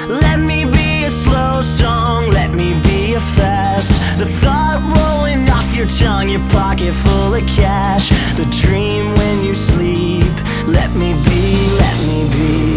Let me be a slow song, let me be a fast. The thought rolling off your tongue, your pocket full of cash. The dream when you sleep, let me be, let me be.